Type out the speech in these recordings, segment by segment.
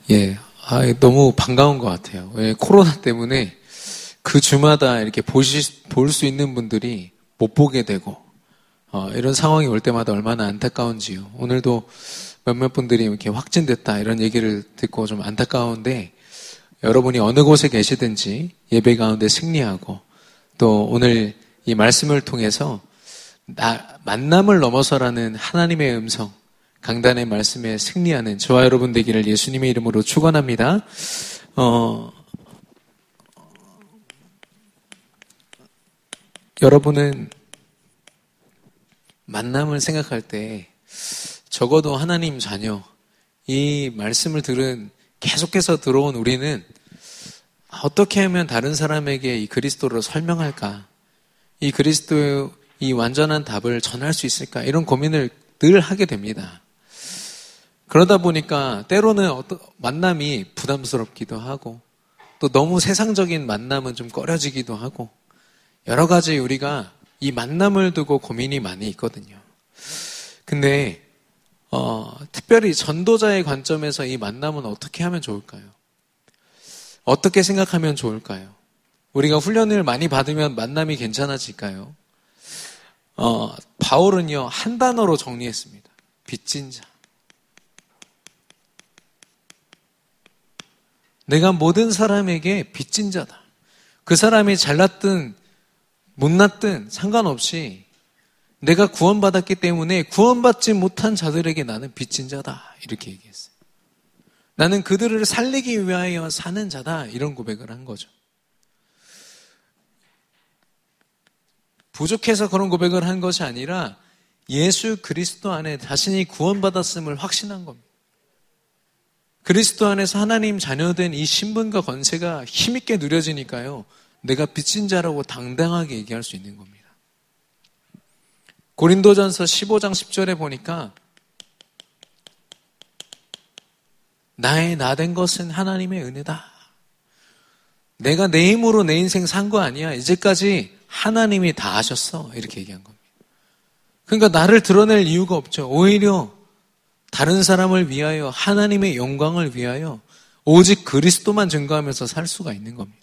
예, 너무 반가운 것 같아요. 왜 코로나 때문에 그 주마다 이렇게 볼 수 있는 분들이 못 보게 되고, 이런 상황이 올 때마다 얼마나 안타까운지요. 오늘도 몇몇 분들이 이렇게 확진됐다 이런 얘기를 듣고 좀 안타까운데, 여러분이 어느 곳에 계시든지 예배 가운데 승리하고, 또 오늘 이 말씀을 통해서 만남을 넘어서라는 하나님의 음성, 강단의 말씀에 승리하는 저와 여러분 되기를 예수님의 이름으로 축원합니다. 여러분은 만남을 생각할 때 적어도 하나님 자녀, 이 말씀을 계속해서 들어온 우리는 어떻게 하면 다른 사람에게 이 그리스도를 설명할까? 이 그리스도의 이 완전한 답을 전할 수 있을까? 이런 고민을 늘 하게 됩니다. 그러다 보니까 때로는 만남이 부담스럽기도 하고, 또 너무 세상적인 만남은 좀 꺼려지기도 하고, 여러 가지 우리가 이 만남을 두고 고민이 많이 있거든요. 근데 특별히 전도자의 관점에서 이 만남은 어떻게 하면 좋을까요? 어떻게 생각하면 좋을까요? 우리가 훈련을 많이 받으면 만남이 괜찮아질까요? 바울은요, 한 단어로 정리했습니다. 빚진 자. 내가 모든 사람에게 빚진 자다. 그 사람이 잘났든 못났든 상관없이 내가 구원받았기 때문에 구원받지 못한 자들에게 나는 빚진 자다. 이렇게 얘기했어요. 나는 그들을 살리기 위하여 사는 자다. 이런 고백을 한 거죠. 부족해서 그런 고백을 한 것이 아니라 예수 그리스도 안에 자신이 구원받았음을 확신한 겁니다. 그리스도 안에서 하나님 자녀된 이 신분과 권세가 힘있게 누려지니까요, 내가 빚진 자라고 당당하게 얘기할 수 있는 겁니다. 고린도전서 15장 10절에 보니까 나의 나된 것은 하나님의 은혜다. 내가 내 힘으로 내 인생 산 거 아니야. 이제까지 하나님이 다 하셨어. 이렇게 얘기한 겁니다. 그러니까 나를 드러낼 이유가 없죠. 오히려 다른 사람을 위하여, 하나님의 영광을 위하여 오직 그리스도만 증거하면서 살 수가 있는 겁니다.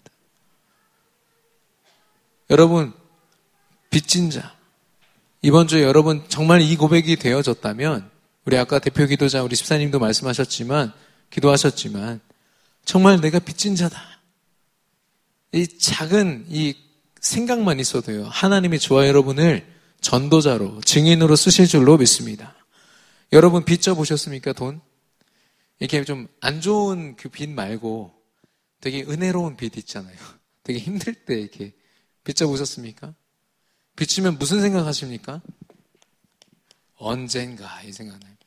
여러분, 빚진 자, 이번 주에 여러분 정말 이 고백이 되어졌다면, 우리 아까 대표 기도자 우리 집사님도 말씀하셨지만, 기도하셨지만, 정말 내가 빚진 자다. 이 작은 이 생각만 있어도요, 하나님이 저와 여러분을 전도자로, 증인으로 쓰실 줄로 믿습니다. 여러분 빚 져보셨습니까? 돈? 이렇게 좀 안 좋은 그 빚 말고 되게 은혜로운 빚 있잖아요. 되게 힘들 때 이렇게 빚 져보셨습니까? 빚 지면 무슨 생각하십니까? 언젠가 이 생각나요.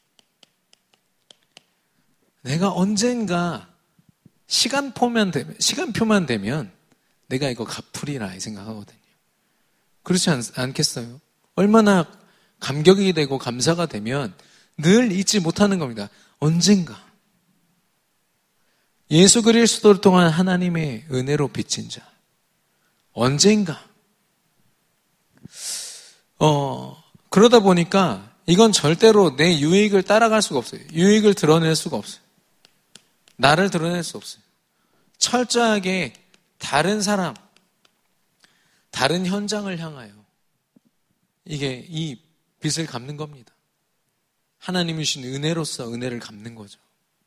내가 언젠가 시간표만 되면 내가 이거 갚으리라 이 생각하거든요. 그렇지 않겠어요? 얼마나 감격이 되고 감사가 되면 늘 잊지 못하는 겁니다. 언젠가 예수 그리스도를 통한 하나님의 은혜로 빚진 자, 언젠가 그러다 보니까 이건 절대로 내 유익을 따라갈 수가 없어요. 유익을 드러낼 수가 없어요. 나를 드러낼 수 없어요. 철저하게 다른 사람, 다른 현장을 향하여 이게 이 빚을 갚는 겁니다. 하나님이 주신 은혜로서 은혜를 갚는 거죠.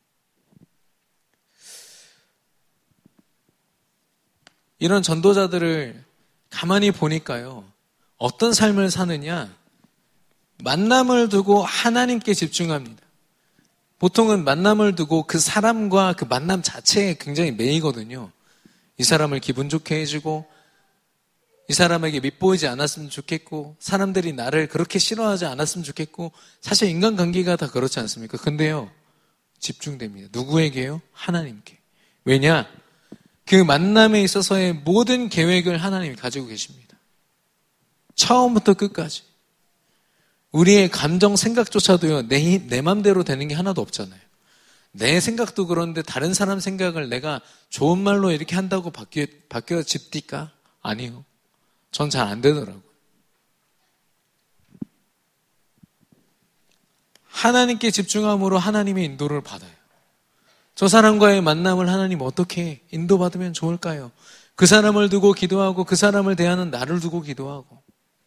이런 전도자들을 가만히 보니까요, 어떤 삶을 사느냐, 만남을 두고 하나님께 집중합니다. 보통은 만남을 두고 그 사람과 그 만남 자체에 굉장히 매이거든요. 이 사람을 기분 좋게 해주고, 이 사람에게 밉보이지 않았으면 좋겠고, 사람들이 나를 그렇게 싫어하지 않았으면 좋겠고, 사실 인간관계가 다 그렇지 않습니까? 근데요, 집중됩니다. 누구에게요? 하나님께. 왜냐? 그 만남에 있어서의 모든 계획을 하나님이 가지고 계십니다. 처음부터 끝까지. 우리의 감정, 생각조차도요, 내 맘대로 되는 게 하나도 없잖아요. 내 생각도 그런데 다른 사람 생각을 내가 좋은 말로 이렇게 한다고 바뀌어집니까? 아니요. 전 잘 안 되더라고요. 하나님께 집중함으로 하나님의 인도를 받아요. 저 사람과의 만남을 하나님 어떻게 인도받으면 좋을까요? 그 사람을 두고 기도하고 그 사람을 대하는 나를 두고 기도하고.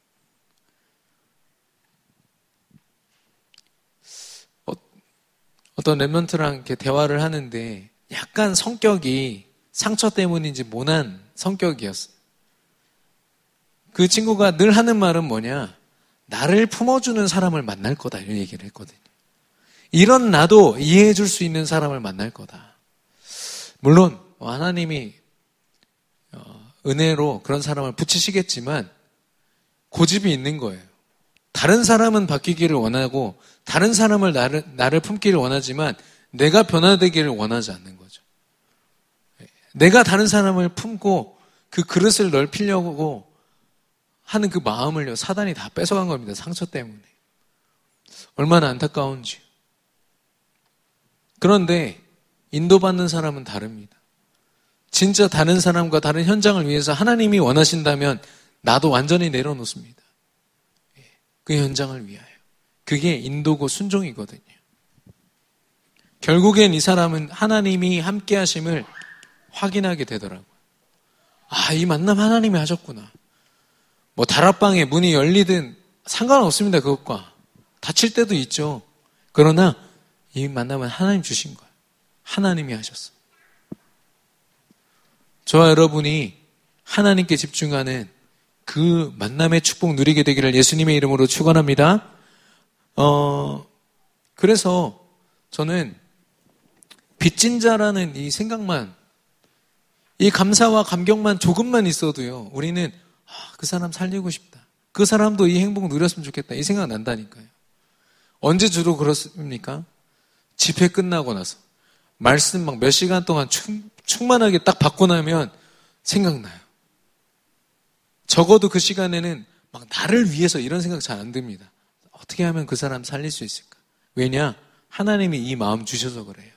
어떤 랩런트랑 이렇게 대화를 하는데 약간 성격이 상처 때문인지 모난 성격이었어요. 그 친구가 늘 하는 말은 뭐냐? 나를 품어주는 사람을 만날 거다 이런 얘기를 했거든요. 이런 나도 이해해 줄 수 있는 사람을 만날 거다. 물론 하나님이 은혜로 그런 사람을 붙이시겠지만 고집이 있는 거예요. 다른 사람은 바뀌기를 원하고 다른 사람을 나를 품기를 원하지만 내가 변화되기를 원하지 않는 거죠. 내가 다른 사람을 품고 그 그릇을 넓히려고 하는 그 마음을요, 사단이 다 뺏어간 겁니다. 상처 때문에. 얼마나 안타까운지. 그런데 인도받는 사람은 다릅니다. 진짜 다른 사람과 다른 현장을 위해서 하나님이 원하신다면 나도 완전히 내려놓습니다. 그 현장을 위하여. 그게 인도고 순종이거든요. 결국엔 이 사람은 하나님이 함께 하심을 확인하게 되더라고요. 아, 이 만남 하나님이 하셨구나. 뭐 다락방에 문이 열리든 상관없습니다. 그것과. 다칠 때도 있죠. 그러나 이 만남은 하나님 주신 거예요. 하나님이 하셨어요. 저와 여러분이 하나님께 집중하는 그 만남의 축복 누리게 되기를 예수님의 이름으로 축원합니다. 그래서 저는 빚진 자라는 이 생각만, 이 감사와 감격만 조금만 있어도요, 우리는 그 사람 살리고 싶다. 그 사람도 이 행복 누렸으면 좋겠다. 이 생각 난다니까요. 언제 주로 그렇습니까? 집회 끝나고 나서 말씀 막 몇 시간 동안 충만하게 딱 받고 나면 생각나요. 적어도 그 시간에는 막 나를 위해서 이런 생각 잘 안 듭니다. 어떻게 하면 그 사람 살릴 수 있을까? 왜냐? 하나님이 이 마음 주셔서 그래요.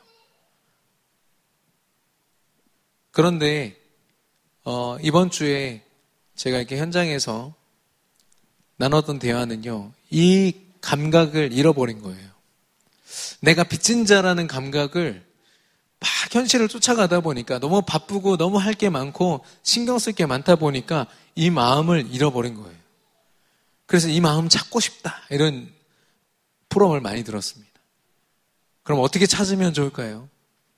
그런데 이번 주에 제가 이렇게 현장에서 나눴던 대화는요, 이 감각을 잃어버린 거예요. 내가 빚진 자라는 감각을 막 현실을 쫓아가다 보니까 너무 바쁘고 너무 할 게 많고 신경 쓸 게 많다 보니까 이 마음을 잃어버린 거예요. 그래서 이 마음 찾고 싶다 이런 포럼을 많이 들었습니다. 그럼 어떻게 찾으면 좋을까요?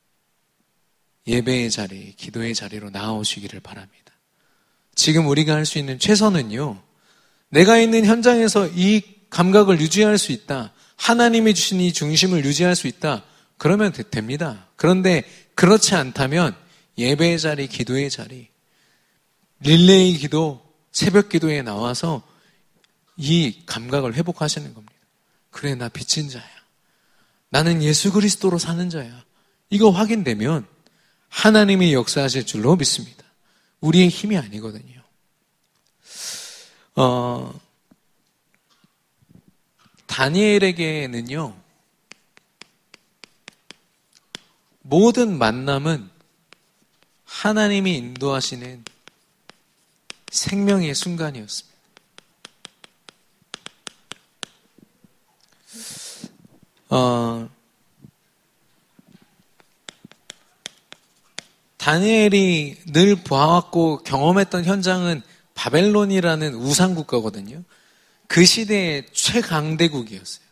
예배의 자리, 기도의 자리로 나아오시기를 바랍니다. 지금 우리가 할 수 있는 최선은요, 내가 있는 현장에서 이 감각을 유지할 수 있다. 하나님이 주신 이 중심을 유지할 수 있다. 그러면 됩니다. 그런데 그렇지 않다면 예배의 자리, 기도의 자리, 릴레이 기도, 새벽 기도에 나와서 이 감각을 회복하시는 겁니다. 그래, 나 빚진 자야. 나는 예수 그리스도로 사는 자야. 이거 확인되면 하나님이 역사하실 줄로 믿습니다. 우리의 힘이 아니거든요. 다니엘에게는요, 모든 만남은 하나님이 인도하시는 생명의 순간이었습니다. 다니엘이 늘 보아왔고 경험했던 현장은 바벨론이라는 우상국가거든요. 그 시대의 최강대국이었어요.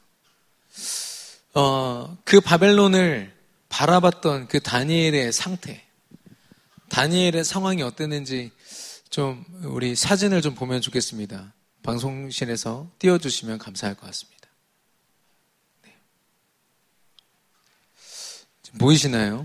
그 바벨론을 바라봤던 그 다니엘의 상태, 다니엘의 상황이 어땠는지 좀 우리 사진을 좀 보면 좋겠습니다. 방송실에서 띄워주시면 감사할 것 같습니다. 네. 보이시나요?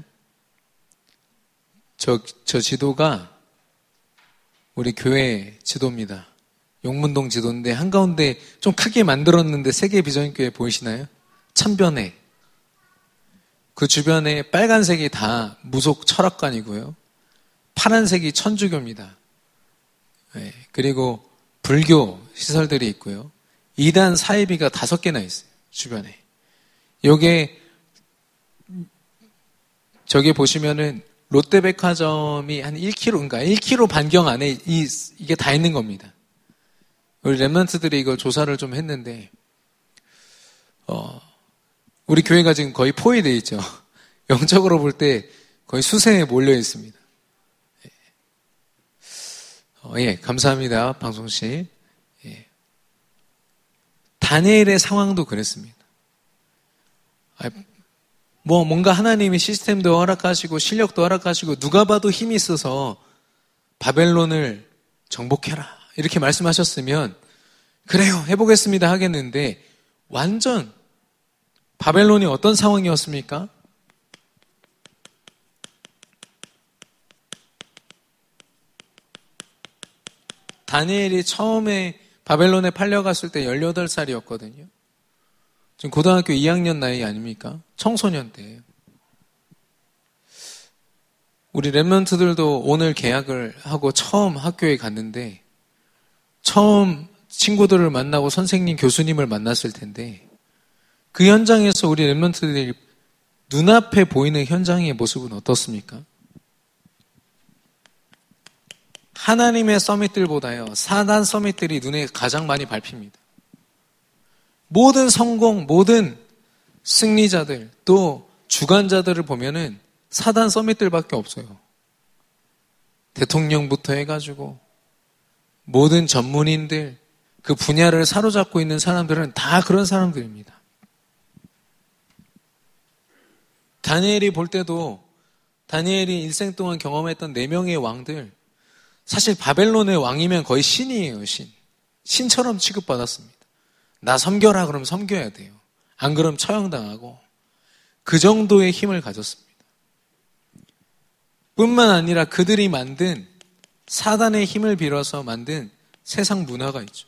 저 지도가 우리 교회 지도입니다. 용문동 지도인데 한가운데 좀 크게 만들었는데 세계비전교회 보이시나요? 천변에. 그 주변에 빨간색이 다 무속 철학관이고요. 파란색이 천주교입니다. 네, 그리고 불교 시설들이 있고요. 2단 사이비가 5개나 있어요. 주변에. 요게 저기 보시면은 롯데백화점이 한 1km, 그러니까 1km 반경 안에 이게 다 있는 겁니다. 우리 랩런트들이 이걸 조사를 좀 했는데, 우리 교회가 지금 거의 포위되어 있죠. 영적으로 볼 때 거의 수세에 몰려 있습니다. 예, 감사합니다. 방송씨. 예. 다니엘의 상황도 그랬습니다. 뭔가 하나님이 시스템도 허락하시고 실력도 허락하시고 누가 봐도 힘이 있어서 바벨론을 정복해라 이렇게 말씀하셨으면 그래요 해보겠습니다 하겠는데 완전 바벨론이 어떤 상황이었습니까? 다니엘이 처음에 바벨론에 팔려갔을 때 18살이었거든요. 지금 고등학교 2학년 나이 아닙니까? 청소년 때예요. 우리 랩런트들도 오늘 개학을 하고 처음 학교에 갔는데 처음 친구들을 만나고 선생님, 교수님을 만났을 텐데 그 현장에서 우리 랩런트들이 눈앞에 보이는 현장의 모습은 어떻습니까? 하나님의 서밋들보다요, 사단 서밋들이 눈에 가장 많이 밟힙니다. 모든 성공, 모든 승리자들, 또 주관자들을 보면은 사단 서밋들밖에 없어요. 대통령부터 해가지고 모든 전문인들, 그 분야를 사로잡고 있는 사람들은 다 그런 사람들입니다. 다니엘이 볼 때도 다니엘이 일생 동안 경험했던 4명의 왕들, 사실 바벨론의 왕이면 거의 신이에요, 신. 신처럼 취급받았습니다. 나 섬겨라 그러면 섬겨야 돼요. 안 그러면 처형당하고 그 정도의 힘을 가졌습니다. 뿐만 아니라 그들이 만든 사단의 힘을 빌어서 만든 세상 문화가 있죠.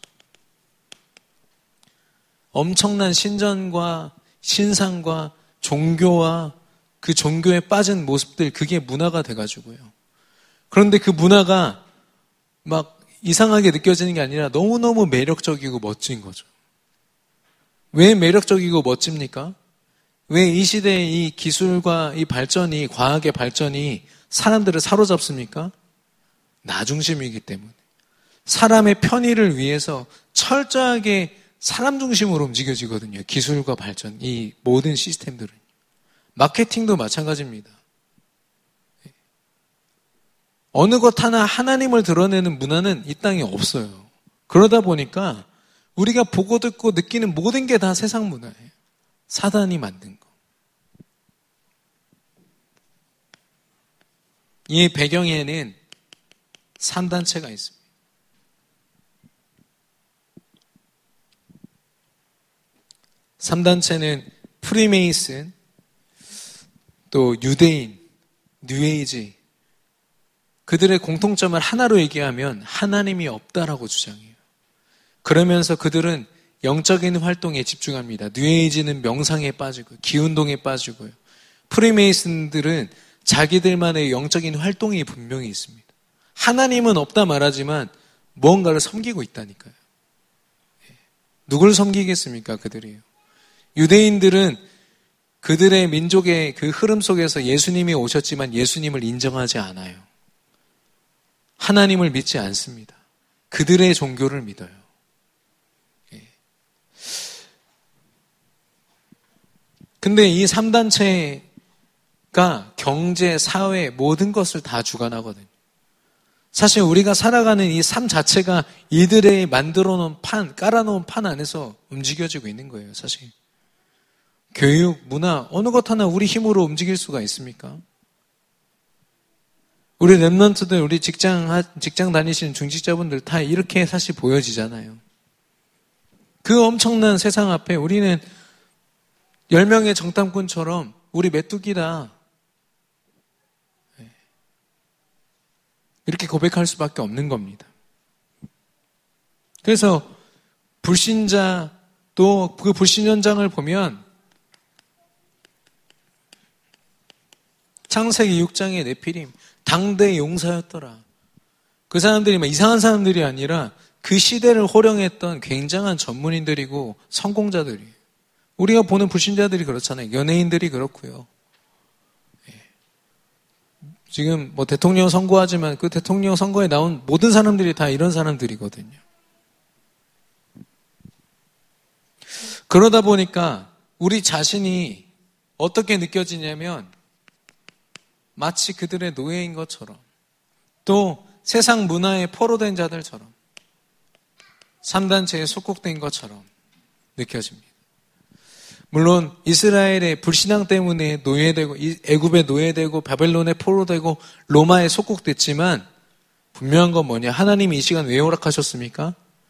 엄청난 신전과 신상과 종교와 그 종교에 빠진 모습들, 그게 문화가 돼가지고요. 그런데 그 문화가 막 이상하게 느껴지는 게 아니라 너무너무 매력적이고 멋진 거죠. 왜 매력적이고 멋집니까? 왜 이 시대의 이 기술과 이 발전이, 과학의 발전이 사람들을 사로잡습니까? 나 중심이기 때문에. 사람의 편의를 위해서 철저하게 사람 중심으로 움직여지거든요. 기술과 발전, 이 모든 시스템들은. 마케팅도 마찬가지입니다. 어느 것 하나 하나님을 드러내는 문화는 이 땅에 없어요. 그러다 보니까 우리가 보고 듣고 느끼는 모든 게 다 세상 문화예요. 사단이 만든 거. 이 배경에는 3단체가 있습니다. (3단체는) 프리메이슨, 또 유대인, 뉴에이지, 그들의 공통점을 하나로 얘기하면 하나님이 없다라고 주장해요. 그러면서 그들은 영적인 활동에 집중합니다. 뉴에이지는 명상에 빠지고 기운동에 빠지고요. 프리메이슨들은 자기들만의 영적인 활동이 분명히 있습니다. 하나님은 없다 말하지만 무언가를 섬기고 있다니까요. 누굴 섬기겠습니까? 그들이요. 유대인들은 그들의 민족의 그 흐름 속에서 예수님이 오셨지만 예수님을 인정하지 않아요. 하나님을 믿지 않습니다. 그들의 종교를 믿어요. 근데 이 3단체가 경제, 사회, 모든 것을 다 주관하거든요. 사실 우리가 살아가는 이 삶 자체가 이들의 만들어 놓은 판, 깔아 놓은 판 안에서 움직여지고 있는 거예요, 사실. 교육, 문화, 어느 것 하나 우리 힘으로 움직일 수가 있습니까? 우리 랩런트들, 우리 직장 다니시는 중직자분들 다 이렇게 사실 보여지잖아요. 그 엄청난 세상 앞에 우리는 10명의 정탐꾼처럼 우리 메뚜기다. 이렇게 고백할 수밖에 없는 겁니다. 그래서 불신자, 또 그 불신 현장을 보면 창세기 6장의 네피림, 당대 용사였더라. 그 사람들이 막 이상한 사람들이 아니라 그 시대를 호령했던 굉장한 전문인들이고 성공자들이에요. 우리가 보는 불신자들이 그렇잖아요. 연예인들이 그렇고요. 지금 뭐 대통령 선거하지만 그 대통령 선거에 나온 모든 사람들이 다 이런 사람들이거든요. 그러다 보니까 우리 자신이 어떻게 느껴지냐면 마치 그들의 노예인 것처럼, 또 세상 문화에 포로된 자들처럼, 3단체에 속국된 것처럼 느껴집니다. 물론 이스라엘의 불신앙 때문에 노예되고, 애굽에 노예되고, 바벨론에 포로되고, 로마에 속국됐지만 분명한 건 뭐냐? 하나님이 이 시간 왜 허락하셨습니까?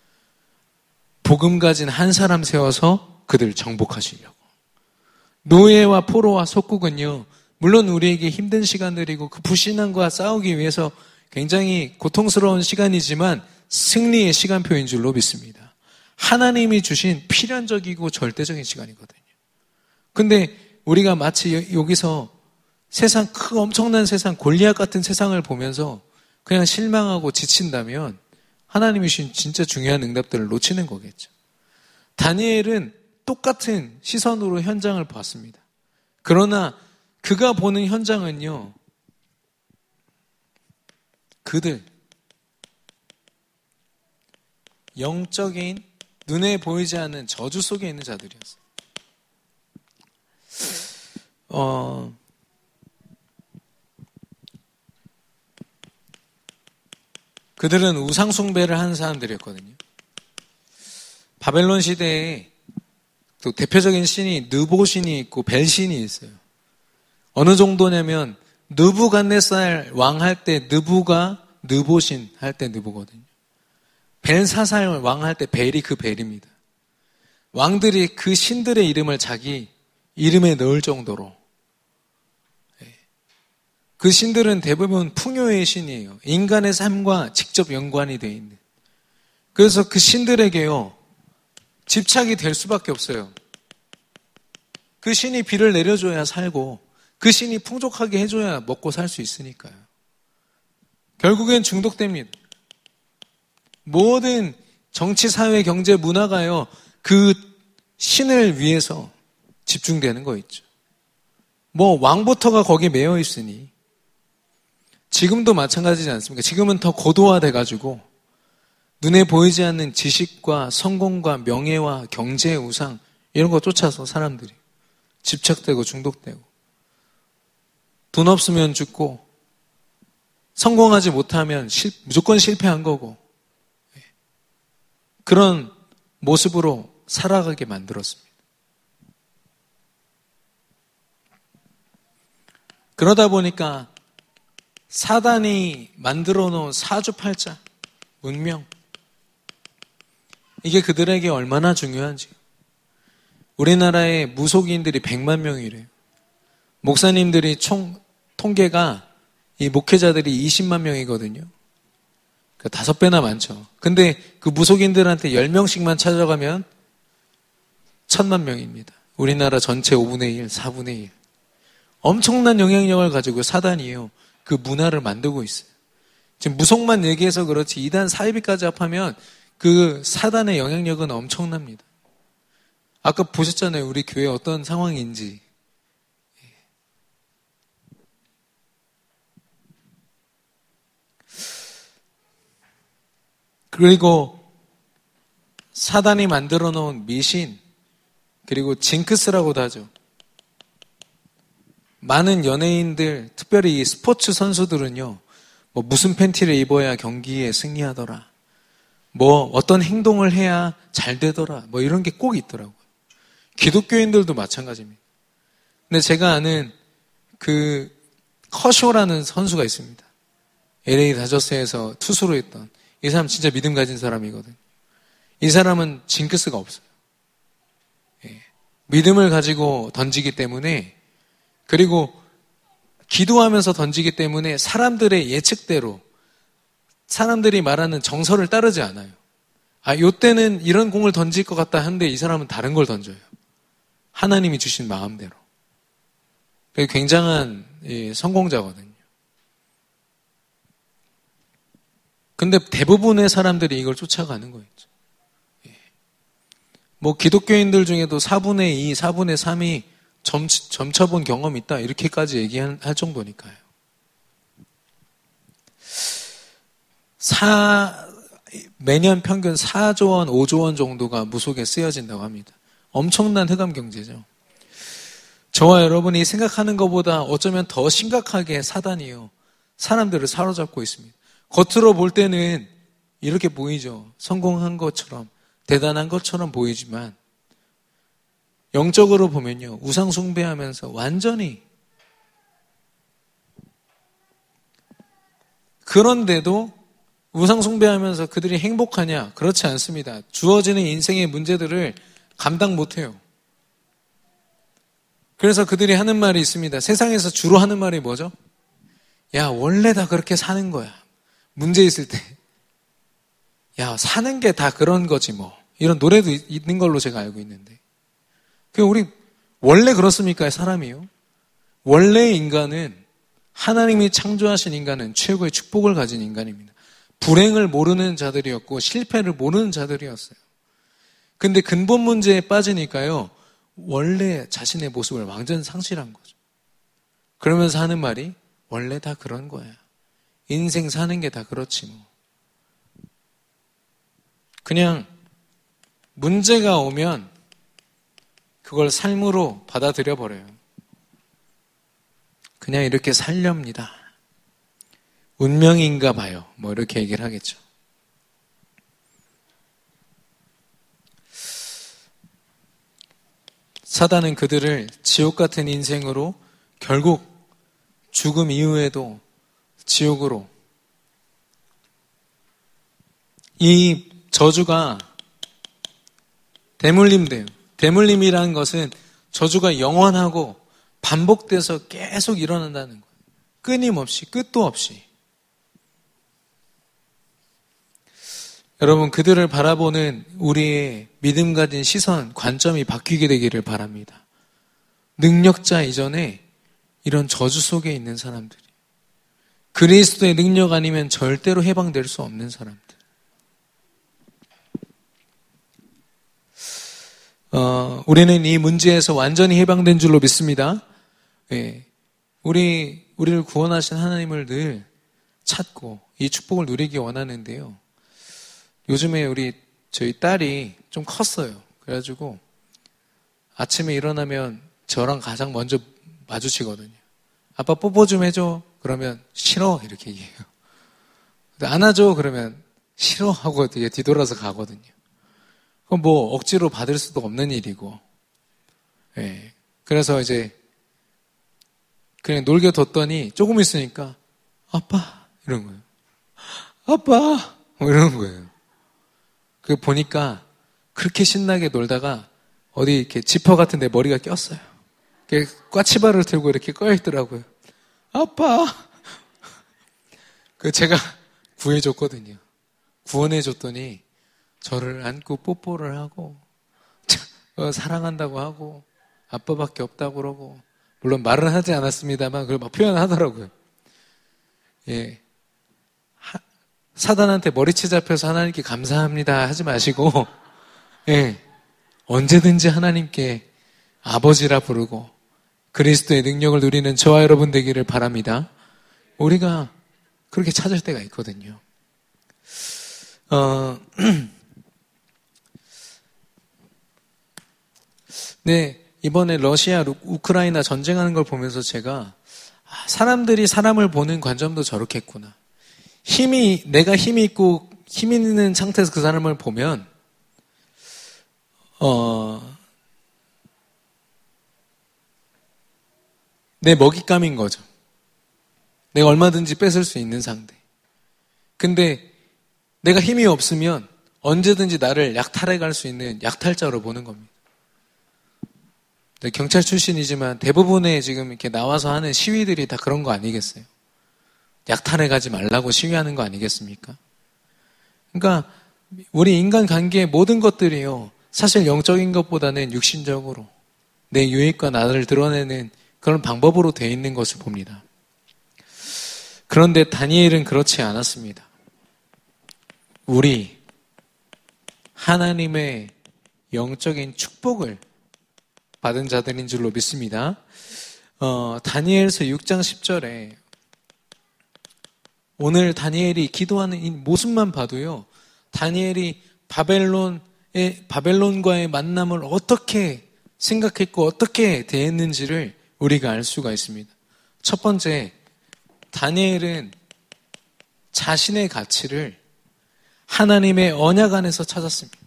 복음 가진 한 사람 세워서 그들 정복하시려고. 노예와 포로와 속국은요, 물론 우리에게 힘든 시간들이고 그 불신앙과 싸우기 위해서 굉장히 고통스러운 시간이지만 승리의 시간표인 줄로 믿습니다. 하나님이 주신 필연적이고 절대적인 시간이거든요. 근데 우리가 마치 여기서 세상, 엄청난 세상, 골리앗 같은 세상을 보면서 그냥 실망하고 지친다면 하나님이 주신 진짜 중요한 응답들을 놓치는 거겠죠. 다니엘은 똑같은 시선으로 현장을 봤습니다. 그러나 그가 보는 현장은요, 그들, 영적인 눈에 보이지 않는 저주 속에 있는 자들이었어요. 그들은 우상숭배를 하는 사람들이었거든요. 바벨론 시대에 또 대표적인 신이 느보신이 있고 벨신이 있어요. 어느 정도냐면 느부갓네살 왕 할 때 느부가 느보신 할 때 느부거든요. 벨사살 왕 할 때 벨이 그 벨입니다. 왕들이 그 신들의 이름을 자기 이름에 넣을 정도로, 그 신들은 대부분 풍요의 신이에요. 인간의 삶과 직접 연관이 되어 있는. 그래서 그 신들에게요, 집착이 될 수밖에 없어요. 그 신이 비를 내려줘야 살고, 그 신이 풍족하게 해줘야 먹고 살 수 있으니까요. 결국엔 중독됩니다. 모든 정치, 사회, 경제, 문화가요, 그 신을 위해서 집중되는 거 있죠. 뭐 왕부터가 거기에 매여 있으니 지금도 마찬가지지 않습니까? 지금은 더 고도화돼가지고 눈에 보이지 않는 지식과 성공과 명예와 경제의 우상 이런 거 쫓아서 사람들이 집착되고 중독되고, 돈 없으면 죽고 성공하지 못하면 무조건 실패한 거고, 그런 모습으로 살아가게 만들었습니다. 그러다 보니까 사단이 만들어 놓은 사주팔자, 문명, 이게 그들에게 얼마나 중요한지. 우리나라의 무속인들이 100만 명이래요. 목사님들이 총 통계가, 이 목회자들이 20만 명이거든요. 그러니까 5배나 많죠. 근데 그 무속인들한테 10명씩만 찾아가면 1000만 명입니다. 우리나라 전체 5분의 1, 4분의 1. 엄청난 영향력을 가지고 사단이요, 그 문화를 만들고 있어요. 지금 무속만 얘기해서 그렇지 이단 사이비까지 합하면 그 사단의 영향력은 엄청납니다. 아까 보셨잖아요. 우리 교회 어떤 상황인지. 그리고 사단이 만들어 놓은 미신, 그리고 징크스라고도 하죠. 많은 연예인들, 특별히 이 스포츠 선수들은요, 뭐 무슨 팬티를 입어야 경기에 승리하더라, 뭐 어떤 행동을 해야 잘 되더라, 뭐 이런 게 꼭 있더라고요. 기독교인들도 마찬가지입니다. 근데 제가 아는 그 커쇼라는 선수가 있습니다. LA 다저스에서 투수로 했던, 이 사람 진짜 믿음 가진 사람이거든요. 이 사람은 징크스가 없어요. 믿음을 가지고 던지기 때문에, 그리고 기도하면서 던지기 때문에 사람들의 예측대로, 사람들이 말하는 정설을 따르지 않아요. 아, 요때는 이런 공을 던질 것 같다 하는데 이 사람은 다른 걸 던져요. 하나님이 주신 마음대로. 굉장한 성공자거든요. 근데 대부분의 사람들이 이걸 쫓아가는 거였죠. 뭐 기독교인들 중에도 4분의 2, 4분의 3이 점쳐본 경험이 있다, 이렇게까지 얘기할 정도니까요. 매년 평균 4조 원, 5조 원 정도가 무속에 쓰여진다고 합니다. 엄청난 흑암 경제죠. 저와 여러분이 생각하는 것보다 어쩌면 더 심각하게 사단이요, 사람들을 사로잡고 있습니다. 겉으로 볼 때는 이렇게 보이죠. 성공한 것처럼, 대단한 것처럼 보이지만 영적으로 보면요, 우상 숭배하면서 완전히, 그런데도 우상 숭배하면서 그들이 행복하냐? 그렇지 않습니다. 주어지는 인생의 문제들을 감당 못해요. 그래서 그들이 하는 말이 있습니다. 세상에서 주로 하는 말이 뭐죠? 야, 원래 다 그렇게 사는 거야. 문제 있을 때. 야, 사는 게 다 그런 거지 뭐. 이런 노래도 있는 걸로 제가 알고 있는데. 우리 원래 그렇습니까? 사람이요. 원래 인간은, 하나님이 창조하신 인간은 최고의 축복을 가진 인간입니다. 불행을 모르는 자들이었고 실패를 모르는 자들이었어요. 근데 근본 문제에 빠지니까요, 원래 자신의 모습을 완전 상실한 거죠. 그러면서 하는 말이 원래 다 그런 거야. 인생 사는 게 다 그렇지 뭐. 그냥 문제가 오면 그걸 삶으로 받아들여 버려요. 그냥 이렇게 살렵니다. 운명인가 봐요. 뭐 이렇게 얘기를 하겠죠. 사단은 그들을 지옥 같은 인생으로, 결국 죽음 이후에도 지옥으로, 이 저주가 대물림돼요. 대물림이라는 것은 저주가 영원하고 반복돼서 계속 일어난다는 거예요. 끊임없이, 끝도 없이. 여러분, 그들을 바라보는 우리의 믿음 가진 시선, 관점이 바뀌게 되기를 바랍니다. 능력자 이전에 이런 저주 속에 있는 사람들이, 그리스도의 능력 아니면 절대로 해방될 수 없는 사람들. 우리는 이 문제에서 완전히 해방된 줄로 믿습니다. 예, 우리를 구원하신 하나님을 늘 찾고 이 축복을 누리기 원하는데요. 요즘에 저희 딸이 좀 컸어요. 그래가지고 아침에 일어나면 저랑 가장 먼저 마주치거든요. 아빠 뽀뽀 좀 해줘. 그러면 싫어 이렇게 얘기해요. 안아줘. 그러면 싫어 하고 되게 뒤돌아서 가거든요. 그건 뭐 억지로 받을 수도 없는 일이고. 예. 그래서 이제 그냥 놀겨뒀더니 조금 있으니까 아빠 이런 거예요. 아빠 뭐 이러는 거예요. 그 보니까 그렇게 신나게 놀다가 어디 이렇게 지퍼 같은 데 머리가 꼈어요. 꽈치발을 들고 이렇게 꺼있더라고요. 아빠! 제가 구해줬거든요. 구원해줬더니 저를 안고 뽀뽀를 하고 사랑한다고 하고 아빠밖에 없다고 그러고, 물론 말은 하지 않았습니다만 그걸 막 표현하더라고요. 예. 사단한테 머리채 잡혀서 하나님께 감사합니다 하지 마시고, 예, 언제든지 하나님께 아버지라 부르고 그리스도의 능력을 누리는 저와 여러분 되기를 바랍니다. 우리가 그렇게 찾을 때가 있거든요. 네, 이번에 러시아, 우크라이나 전쟁하는 걸 보면서 제가 사람들이 사람을 보는 관점도 저렇겠구나. 내가 힘이 있고 힘 있는 상태에서 그 사람을 보면, 내 먹잇감인 거죠. 내가 얼마든지 뺏을 수 있는 상대. 근데 내가 힘이 없으면 언제든지 나를 약탈해 갈 수 있는 약탈자로 보는 겁니다. 경찰 출신이지만 대부분의 지금 이렇게 나와서 하는 시위들이 다 그런 거 아니겠어요? 약탈해 가지 말라고 시위하는 거 아니겠습니까? 그러니까 우리 인간 관계의 모든 것들이요, 사실 영적인 것보다는 육신적으로 내 유익과 나를 드러내는 그런 방법으로 되어 있는 것을 봅니다. 그런데 다니엘은 그렇지 않았습니다. 우리 하나님의 영적인 축복을 받은 자들인 줄로 믿습니다. 다니엘서 6장 10절에 오늘 다니엘이 기도하는 이 모습만 봐도요, 다니엘이 바벨론과의 만남을 어떻게 생각했고 어떻게 대했는지를 우리가 알 수가 있습니다. 첫 번째, 다니엘은 자신의 가치를 하나님의 언약 안에서 찾았습니다.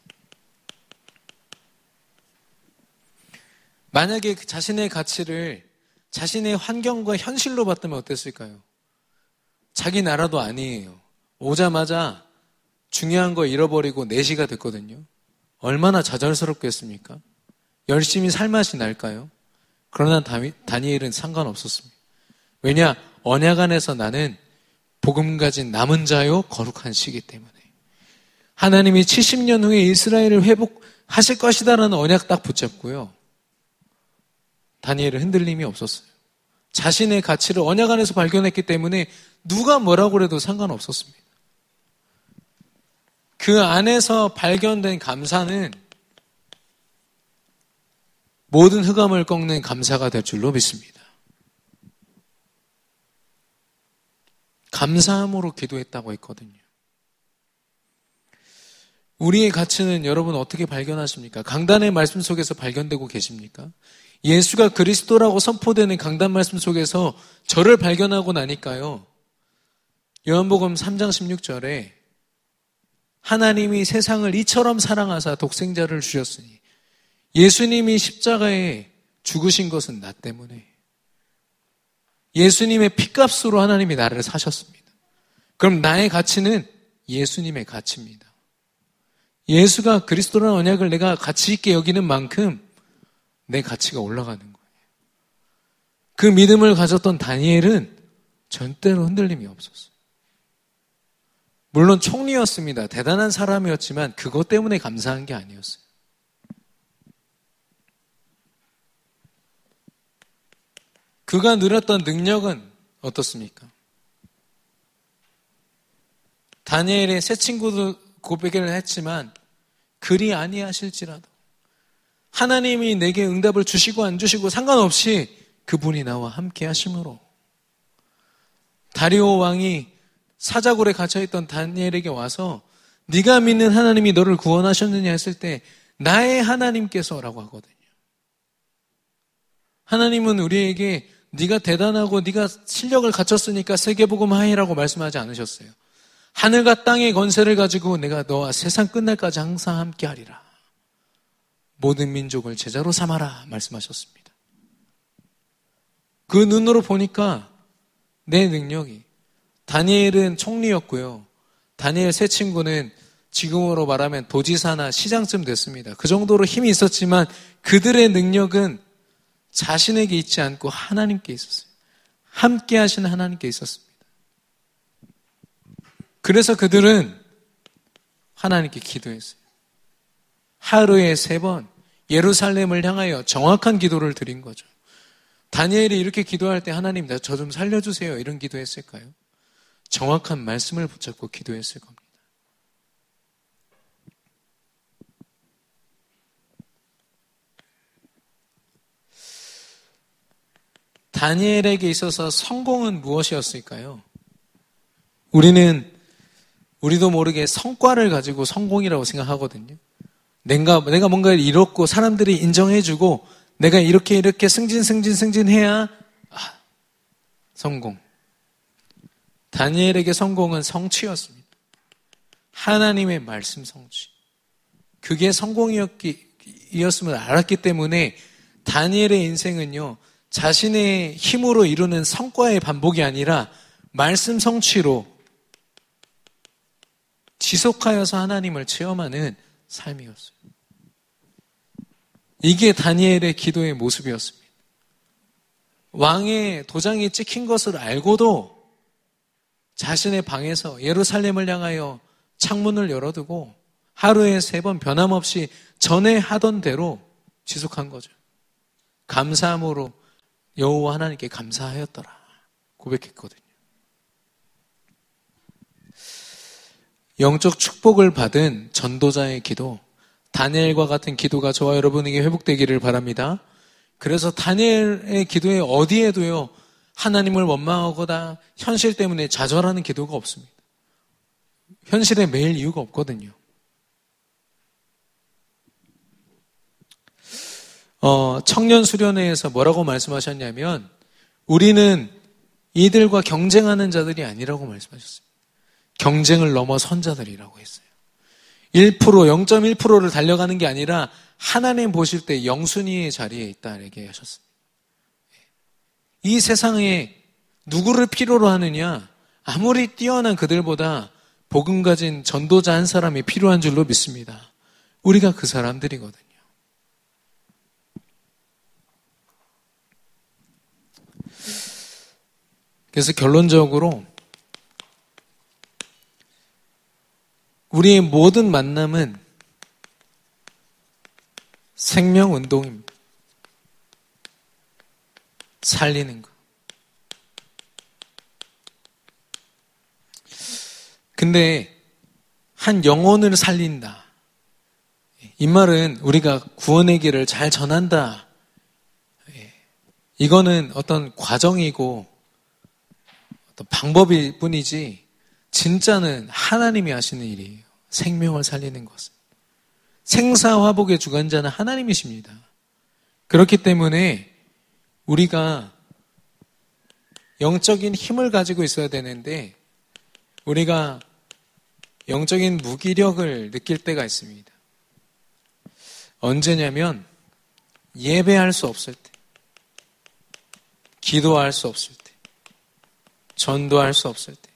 만약에 자신의 가치를 자신의 환경과 현실로 봤다면 어땠을까요? 자기 나라도 아니에요. 오자마자 중요한 거 잃어버리고 내시가 됐거든요. 얼마나 좌절스럽겠습니까? 열심히 살 맛이 날까요? 그러나 다니엘은 상관없었습니다. 왜냐? 언약 안에서 나는 복음 가진 남은 자요 거룩한 시기 때문에 하나님이 70년 후에 이스라엘을 회복하실 것이다라는 언약 딱 붙잡고요. 다니엘은 흔들림이 없었어요. 자신의 가치를 언약 안에서 발견했기 때문에 누가 뭐라고 해도 상관없었습니다. 그 안에서 발견된 감사는 모든 흑암을 꺾는 감사가 될 줄로 믿습니다. 감사함으로 기도했다고 했거든요. 우리의 가치는 여러분 어떻게 발견하십니까? 강단의 말씀 속에서 발견되고 계십니까? 예수가 그리스도라고 선포되는 강단 말씀 속에서 저를 발견하고 나니까요. 요한복음 3장 16절에 하나님이 세상을 이처럼 사랑하사 독생자를 주셨으니 예수님이 십자가에 죽으신 것은 나 때문에 예수님의 피값으로 하나님이 나를 사셨습니다. 그럼 나의 가치는 예수님의 가치입니다. 예수가 그리스도라는 언약을 내가 가치 있게 여기는 만큼 내 가치가 올라가는 거예요. 그 믿음을 가졌던 다니엘은 절대로 흔들림이 없었어요. 물론 총리였습니다. 대단한 사람이었지만 그것 때문에 감사한 게 아니었어요. 그가 누렸던 능력은 어떻습니까? 다니엘의 새 친구도 고백을 했지만 그리 아니하실지라도 하나님이 내게 응답을 주시고 안 주시고 상관없이 그분이 나와 함께 하심으로 다리오 왕이 사자굴에 갇혀있던 다니엘에게 와서 네가 믿는 하나님이 너를 구원하셨느냐 했을 때 나의 하나님께서라고 하거든요. 하나님은 우리에게 네가 대단하고 네가 실력을 갖췄으니까 세계복음 하이라고 말씀하지 않으셨어요. 하늘과 땅의 권세를 가지고 내가 너와 세상 끝날까지 항상 함께 하리라. 모든 민족을 제자로 삼아라 말씀하셨습니다. 그 눈으로 보니까 내 능력이 다니엘은 총리였고요. 다니엘 세 친구는 지금으로 말하면 도지사나 시장쯤 됐습니다. 그 정도로 힘이 있었지만 그들의 능력은 자신에게 있지 않고 하나님께 있었어요. 함께 하시는 하나님께 있었습니다. 그래서 그들은 하나님께 기도했어요. 하루에 3번 예루살렘을 향하여 정확한 기도를 드린 거죠. 다니엘이 이렇게 기도할 때 하나님 나 저 좀 살려주세요 이런 기도했을까요? 정확한 말씀을 붙잡고 기도했을 겁니다. 다니엘에게 있어서 성공은 무엇이었을까요? 우리도 모르게 성과를 가지고 성공이라고 생각하거든요. 내가 뭔가를 이뤘고 사람들이 인정해주고 내가 이렇게 승진해야 성공. 다니엘에게 성공은 성취였습니다. 하나님의 말씀 성취. 그게 성공이었음을 알았기 때문에 다니엘의 인생은요. 자신의 힘으로 이루는 성과의 반복이 아니라 말씀 성취로 지속하여서 하나님을 체험하는 삶이었어요. 이게 다니엘의 기도의 모습이었습니다. 왕의 도장이 찍힌 것을 알고도 자신의 방에서 예루살렘을 향하여 창문을 열어두고 하루에 3번 변함없이 전에 하던 대로 지속한 거죠. 감사함으로 여호와 하나님께 감사하였더라 고백했거든요. 영적 축복을 받은 전도자의 기도, 다니엘과 같은 기도가 저와 여러분에게 회복되기를 바랍니다. 그래서 다니엘의 기도에 어디에도요 하나님을 원망하거나 현실 때문에 좌절하는 기도가 없습니다. 현실에 매일 이유가 없거든요. 청년 수련회에서 뭐라고 말씀하셨냐면 우리는 이들과 경쟁하는 자들이 아니라고 말씀하셨습니다. 경쟁을 넘어선 자들이라고 했어요. 1%, 0.1%를 달려가는 게 아니라 하나님 보실 때 영순위의 자리에 있다 얘기하셨습니다. 이 세상에 누구를 필요로 하느냐? 아무리 뛰어난 그들보다 복음 가진 전도자 한 사람이 필요한 줄로 믿습니다. 우리가 그 사람들이거든요. 그래서 결론적으로 우리의 모든 만남은 생명운동입니다. 살리는 것. 근데 한 영혼을 살린다. 이 말은 우리가 구원의 길을 잘 전한다. 이거는 어떤 과정이고 어떤 방법일 뿐이지 진짜는 하나님이 하시는 일이에요. 생명을 살리는 것은. 생사화복의 주관자는 하나님이십니다. 그렇기 때문에 우리가 영적인 힘을 가지고 있어야 되는데 우리가 영적인 무기력을 느낄 때가 있습니다. 언제냐면 예배할 수 없을 때, 기도할 수 없을 때, 전도할 수 없을 때,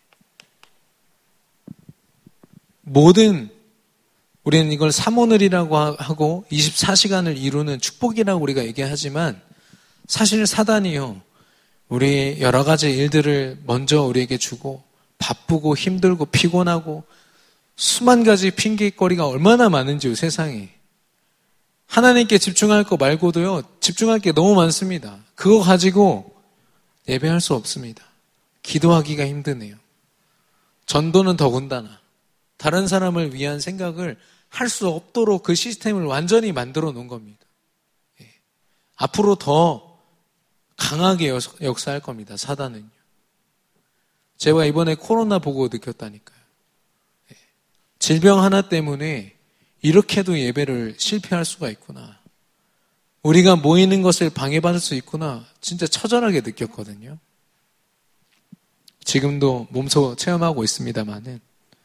우리는 이걸 삼오늘이라고 하고 24시간을 이루는 축복이라고 우리가 얘기하지만 사실 사단이요, 우리 여러 가지 일들을 먼저 우리에게 주고 바쁘고 힘들고 피곤하고 수만 가지 핑계거리가 얼마나 많은지요, 세상에. 하나님께 집중할 거 말고도요, 집중할 게 너무 많습니다. 그거 가지고 예배할 수 없습니다. 기도하기가 힘드네요. 전도는 더군다나 다른 사람을 위한 생각을 할 수 없도록 그 시스템을 완전히 만들어 놓은 겁니다. 예. 앞으로 더 강하게 역사할 겁니다, 사단은요. 제가 이번에 코로나 보고 느꼈다니까요. 예. 질병 하나 때문에 이렇게도 예배를 실패할 수가 있구나. 우리가 모이는 것을 방해받을 수 있구나. 진짜 처절하게 느꼈거든요. 지금도 몸소 체험하고 있습니다만은.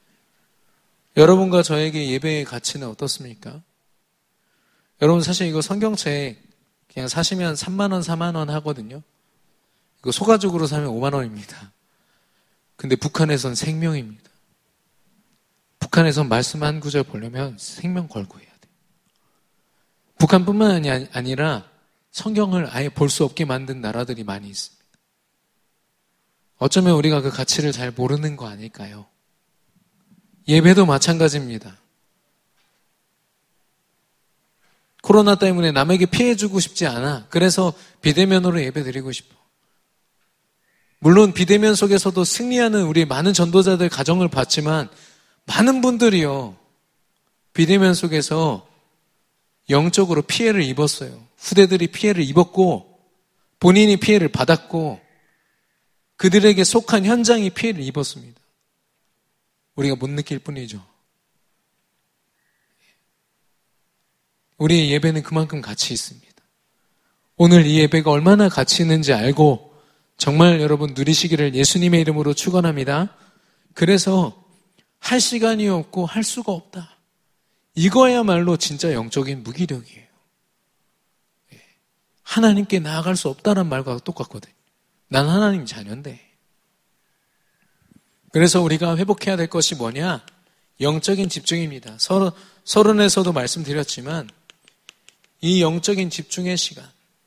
여러분과 저에게 예배의 가치는 어떻습니까? 여러분 사실 이거 성경책 그냥 사시면 3만 원, 4만 원 하거든요. 이거 소가죽으로 사면 5만 원입니다. 근데 북한에선 생명입니다. 북한에선 말씀 한 구절 보려면 생명 걸고 해야 돼요. 북한뿐만 아니라 성경을 아예 볼 수 없게 만든 나라들이 많이 있습니다. 어쩌면 우리가 그 가치를 잘 모르는 거 아닐까요? 예배도 마찬가지입니다. 코로나 때문에 남에게 피해 주고 싶지 않아. 그래서 비대면으로 예배 드리고 싶어. 물론 비대면 속에서도 승리하는 우리 많은 전도자들 가정을 봤지만 많은 분들이요, 비대면 속에서 영적으로 피해를 입었어요. 후대들이 피해를 입었고 본인이 피해를 받았고 그들에게 속한 현장이 피해를 입었습니다. 우리가 못 느낄 뿐이죠. 우리의 예배는 그만큼 가치 있습니다. 오늘 이 예배가 얼마나 가치 있는지 알고 정말 여러분 누리시기를 예수님의 이름으로 축원합니다. 그래서 할 시간이 없고 할 수가 없다. 이거야말로 진짜 영적인 무기력이에요. 하나님께 나아갈 수 없다는 말과 똑같거든요. 난 하나님 자녀인데. 그래서 우리가 회복해야 될 것이 뭐냐? 영적인 집중입니다. 서론에서도 말씀드렸지만 이 영적인 집중의 시간,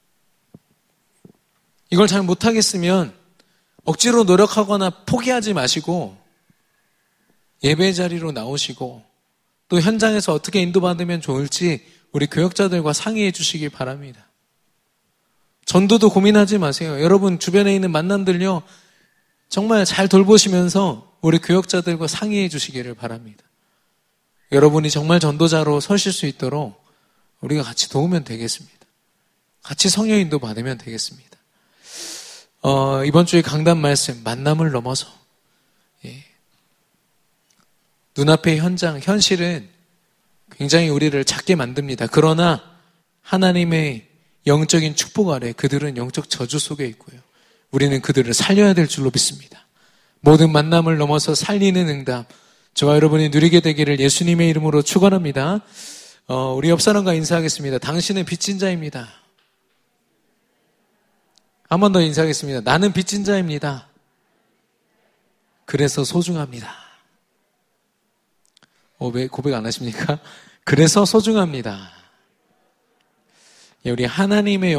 이걸 잘 못하겠으면 억지로 노력하거나 포기하지 마시고 예배 자리로 나오시고 또 현장에서 어떻게 인도받으면 좋을지 우리 교역자들과 상의해 주시길 바랍니다. 전도도 고민하지 마세요. 여러분 주변에 있는 만남들요, 정말 잘 돌보시면서 우리 교역자들과 상의해 주시기를 바랍니다. 여러분이 정말 전도자로 서실 수 있도록 우리가 같이 도우면 되겠습니다. 같이 성령 인도 받으면 되겠습니다. 이번 주에 강단 말씀, 만남을 넘어서, 눈앞의 현실은 굉장히 우리를 작게 만듭니다. 그러나 하나님의 영적인 축복 아래 그들은 영적 저주 속에 있고요. 우리는 그들을 살려야 될 줄로 믿습니다. 모든 만남을 넘어서 살리는 응답, 저와 여러분이 누리게 되기를 예수님의 이름으로 축원합니다. 우리 옆 사람과 인사하겠습니다. 당신은 빚진 자입니다. 한 번 더 인사하겠습니다. 나는 빚진 자입니다. 그래서 소중합니다. 왜 고백 안 하십니까? 그래서 소중합니다. 우리 하나님의